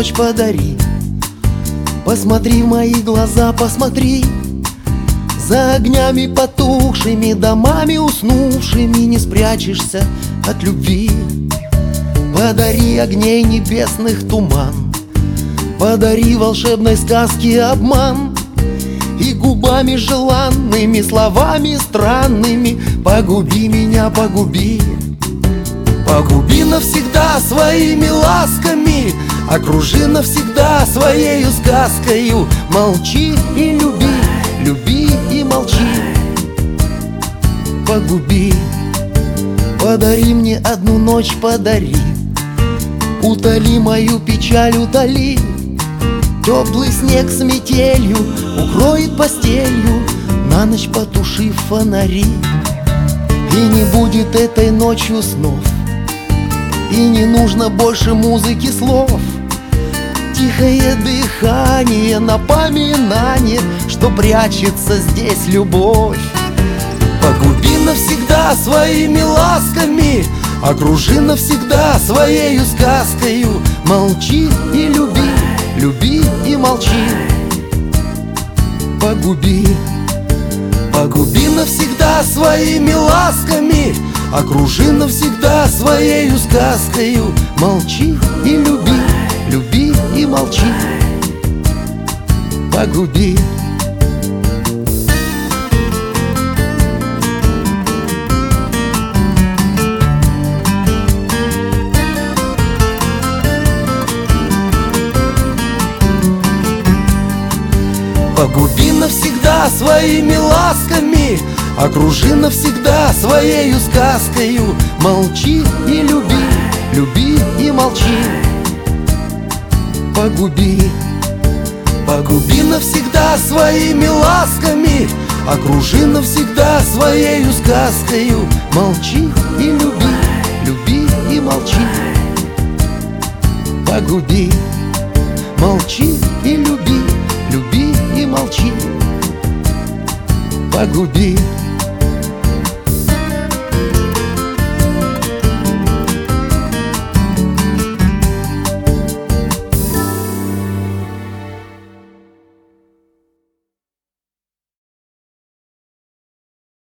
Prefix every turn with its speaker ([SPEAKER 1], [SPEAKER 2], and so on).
[SPEAKER 1] ночь подари. Посмотри в мои глаза, посмотри. За огнями потухшими, домами уснувшими не спрячешься от любви. Подари огней небесных туман, подари волшебной сказки обман, и губами желанными, словами странными погуби меня, погуби. Погуби навсегда своими ласками, окружи навсегда своею сказкою. Молчи и люби, люби и молчи. Погуби, подари мне одну ночь, подари. Утоли мою печаль, утоли. Теплый снег с метелью укроет постелью, на ночь потушив фонари. И не будет этой ночью снов, и не нужно больше музыки слов. Тихое дыхание, напоминание, что прячется здесь любовь. Погуби навсегда своими ласками, окружи навсегда своею сказкою. Молчи и люби, люби и молчи. Погуби, погуби навсегда своими ласками, окружи навсегда своею сказкою. Молчи и люби, люби и молчи. Погуби. Погуби навсегда своими ласками, окружи навсегда своею сказкою. Молчи и люби, люби и молчи. Погуби, погуби навсегда своими ласками, окружи навсегда своею сказкою. Молчи и люби, люби и молчи. Погуби, молчи и люби, люби и молчи. Погуби.